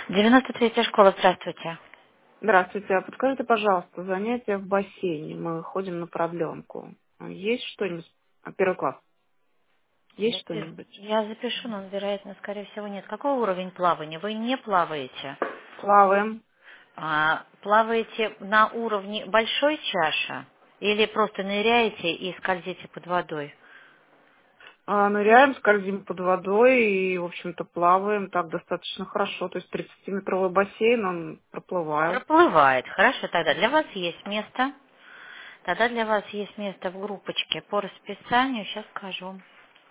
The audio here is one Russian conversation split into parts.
93-я школа, здравствуйте. Здравствуйте. А подскажите, пожалуйста, занятия в бассейне. Мы ходим на продленку. Есть что-нибудь? Первый класс. Есть что-нибудь? Я запишу, но, вероятно, скорее всего, нет. Какой уровень плавания? Вы не плаваете? Плаваем. Плаваете на уровне большой чаши? Или просто ныряете и скользите под водой? Ныряем, скользим под водой и, в общем-то, плаваем так достаточно хорошо. То есть 30-метровый бассейн, он проплывает. Проплывает. Хорошо, тогда для вас есть место. Тогда для вас есть место в группочке по расписанию. Сейчас скажу.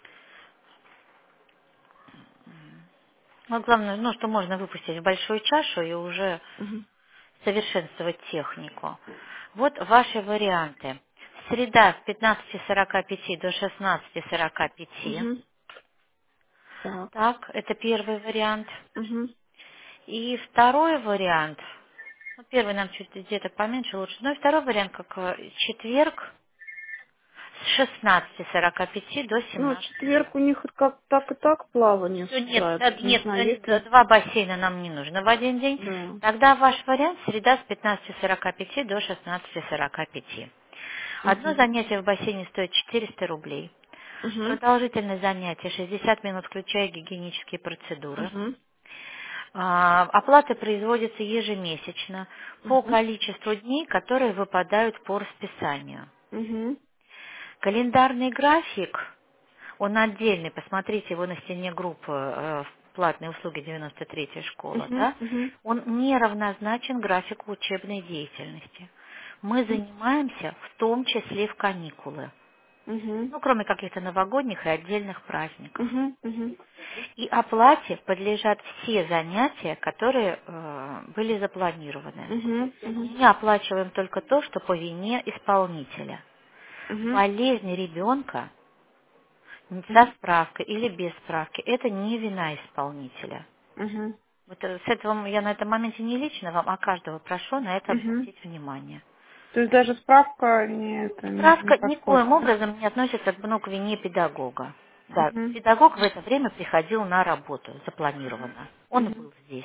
Ну, главное, что можно выпустить в большую чашу и уже Мгм. совершенствовать технику. Вот ваши варианты. Среда с 15:45 до 16:45. Мгм. Так. Так, это первый вариант. Мгм. И второй вариант, ну, первый нам чуть где-то поменьше лучше, но и второй вариант, как четверг с 16:45 до Ну, в 17. четверг у них как так и так плавание с Всё, Нет, утра. Я даже не нет, знаю, есть ли... два бассейна нам не нужно в один день. Да. Тогда ваш вариант среда с 15:45 до 16:45. Одно Мгм. занятие в бассейне стоит 400 рублей. Мгм. Продолжительность занятия 60 минут, включая гигиенические процедуры. Мгм. Оплата производится ежемесячно по Мгм. количеству дней, которые выпадают по расписанию. Мгм. Календарный график, он отдельный, посмотрите его на стене группы платные услуги 93-я школа, Мгм. да? Мгм. Он не равнозначен графику учебной деятельности. Мы занимаемся в том числе в каникулы, Мгм. ну, кроме каких-то новогодних и отдельных праздников. Мгм. Мгм. И оплате подлежат все занятия, которые были запланированы. Мгм. Мгм. Мы оплачиваем только то, что по вине исполнителя. Мгм. Болезнь ребенка со Мгм. справкой или без справки – это не вина исполнителя. Мгм. Вот с этого я на этом моменте не лично вам, а каждого прошу на это Мгм. обратить внимание. То есть даже справка не, это, не Справка подходит, никоим да? образом не относится к вине педагога. Да, Мгм. педагог в это время приходил на работу, запланированно. Он Мгм. был здесь.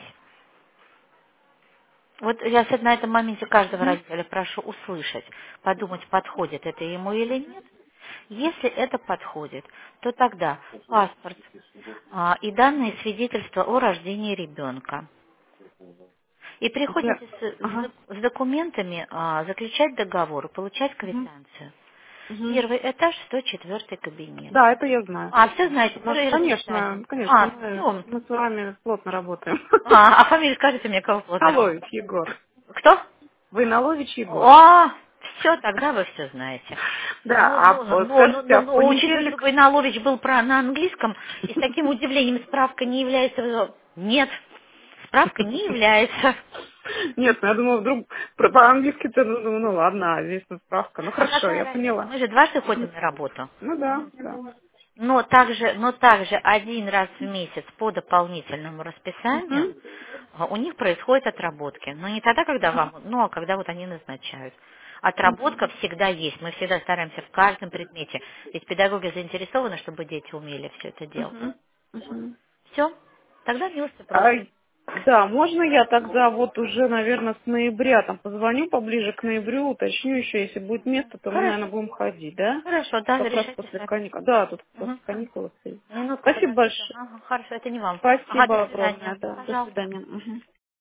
Вот я на этом моменте каждого Мгм. родителя прошу услышать, подумать, подходит это ему или нет. Если это подходит, то тогда паспорт и данные свидетельства о рождении ребенка. И приходите Ага. с документами заключать договор и получать Мгм. квитанцию. Мгм. Первый этаж, 104 кабинет. Да, это я знаю. Все знаете, У нас, про расписание. конечно, конечно, мы, Все. мы с вами плотно работаем. Фамилию скажите мне, кого плотно Налович работает? Егор. Кто? Вы Налович Егор. О, все, тогда вы все знаете. Да, а скажите, а в Учитывая, что понедельник... Войналович был на английском, и с таким удивлением справка не является... Нет, справка не является. Нет, ну я думала, вдруг по-английски-то, ну ладно, а здесь ну, справка. Ну А хорошо, какая я разница? поняла. Мы же дважды ходим на работу. Ну да, да. Но также один раз в месяц по дополнительному расписанию Мгм. у них происходят отработки. Но не тогда, когда вам, а когда вот они назначают. Мгм. Отработка всегда есть. Мы всегда стараемся в каждом предмете. Ведь педагоги заинтересованы, чтобы дети умели все это делать. Мгм. Мгм. Все. Тогда милости А, просим. да, можно я тогда вот уже, наверное, с ноября там позвоню поближе к ноябрю, уточню еще, если будет место, то мы, наверное, Хорошо. будем ходить, да? Хорошо, да, Как раз решайте после сами. каникул. Да, тут после Мгм. каникул стоит. Минутку Спасибо подождите. большое. Ага, хорошо, это не вам. Ага, до Спасибо огромное, свидания. да. До Пожалуйста. свидания. Мгм.